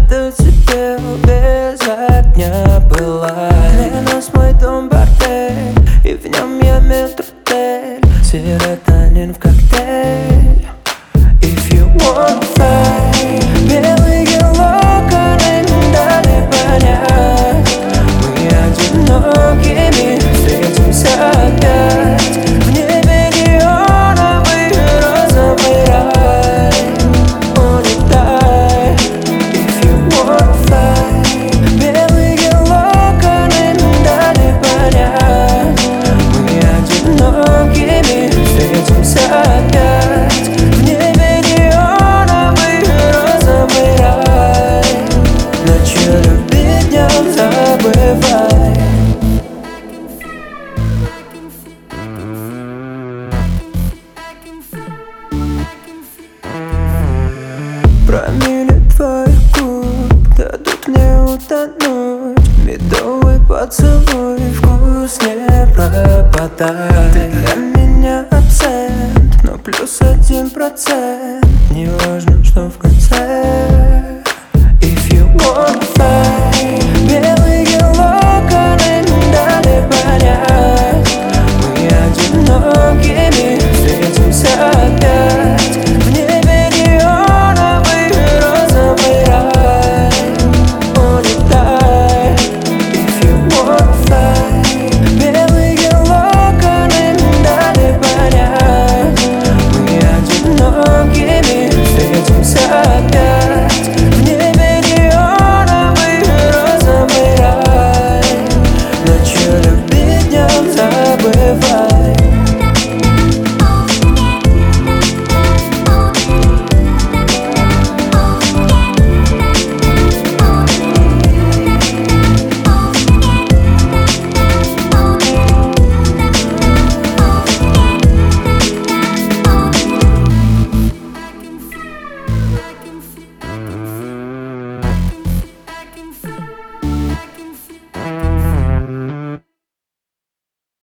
Еду тебе без огня пылай. Для нас мой дом бордель, и в нем я метротель. Серотонин в коктейль. If you wanna fly, белые локоны дали понять, мы одинокими встретимся опять. В небе неоновый розовый рай. Улетай. If you wanna fly, белые локоны дали понять, мы одинокими встретимся опять. В небе неоновый розовый рай. Ночью любить, днем забывай. Промили твоих губ дадут мне утонуть. Медовый поцелуй, вкус не пропадает. Ты для меня абсент, но +1%. Не важно, что в